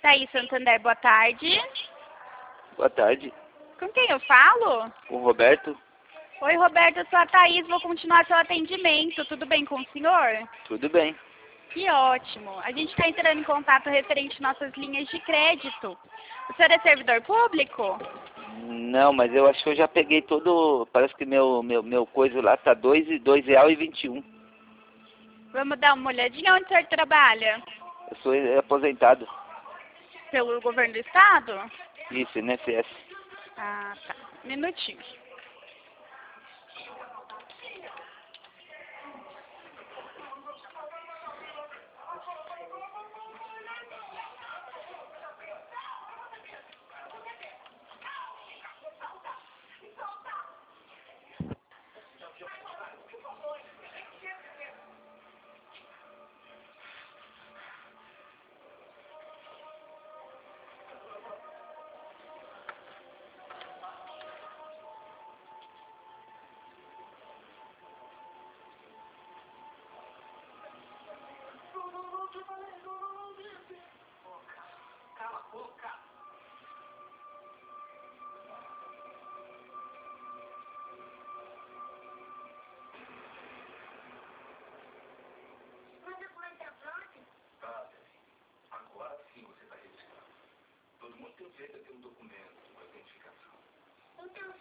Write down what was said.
Thaís Santander, boa tarde. Boa tarde. Com quem eu falo? Com o Roberto. Oi, Roberto, eu sou a Thaís, vou continuar seu atendimento. Tudo bem com o senhor? Tudo bem. Que ótimo. A gente está entrando em contato referente nossas linhas de crédito. O senhor é servidor público? Não, mas eu acho que eu já peguei todo... Parece que meu coisa lá tá R$2,21. Vamos dar uma olhadinha. Onde o senhor trabalha? Eu sou aposentado. Pelo governo do estado? Isso, INSS. Ah, tá. Minutinho. Agora sim você está registrado. Todo mundo tem direito a ter um documento com identificação. Então,